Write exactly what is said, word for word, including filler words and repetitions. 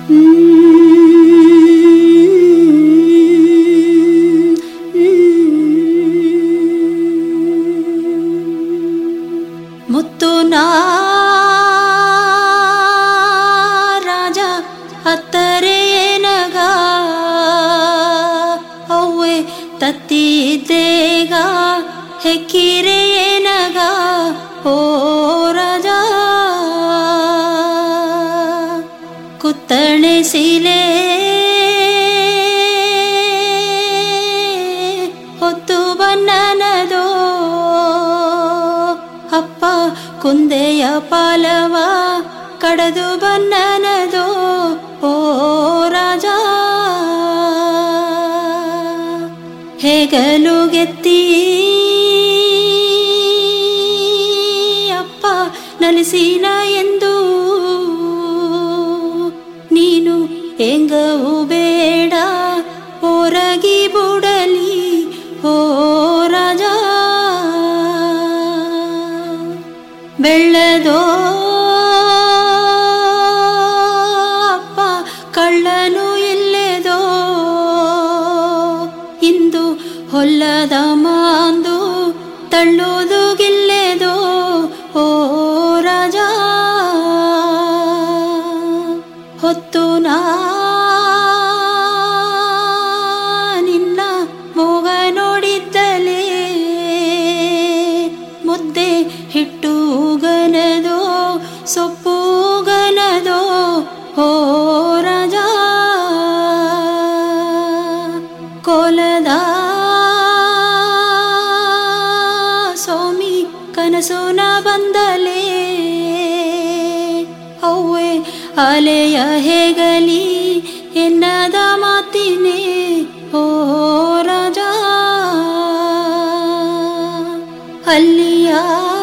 ಮುತ್ತು ನಾ ರಾಜ ಹತ್ತರೆ ಏನಗ ಅವ್ವೆ ತತ್ತಿದ್ದೇಗ ಹೆಕ್ಕಿರೆ ಏನಗ ಓ ರಾಜ ಕುತ್ತಣೆ ಸೀಲೆ ಹೊತ್ತು ಬನ್ನನದೋ ಅಪ್ಪ ಕುಂದೆಯ ಪಾಲವ ಕಡದು ಬನ್ನನದೋ ಓ ರಾಜ ಹೆಗಲು ಗೆತ್ತಿ ಅಪ್ಪ ನಲಿಸಿನ ಎಂದು ನೀನು ಎಂಗವು ಬೇಡ ಹೊರಗಿ ಬುಡಲಿ ಓ ರಾಜ ಬೆಳ್ಳದೋ ಅಪ್ಪ ಕಳ್ಳನು ಇಲ್ಲೆದೋ ಇಂದು ಹೊಲ್ಲದ ಮಾಂದು ತಳ್ಳೋದು ಗಿಲ್ಲೆದೋ ಓ ರಾಜ ಹೊತ್ತು ನಾ ನಿನ್ನ ಮೋಗ ನೋಡಿದ್ದಲೇ ಮುದ್ದೆ ಹಿಟ್ಟು ಗನದೋ ಸೊಪ್ಪು ಗನದೋ ಓ ರಾಜ ಕೋಲದ ಸೋಮಿ ಕನಸುನ ಬಂದಲೇ ಅವ್ವೆ ಅಲೆಯ ಹೇಗಲಿ ಎನ್ನದ ಮಾತಿನೇ ಓ ರಾಜ ಅಲ್ಲಿಯ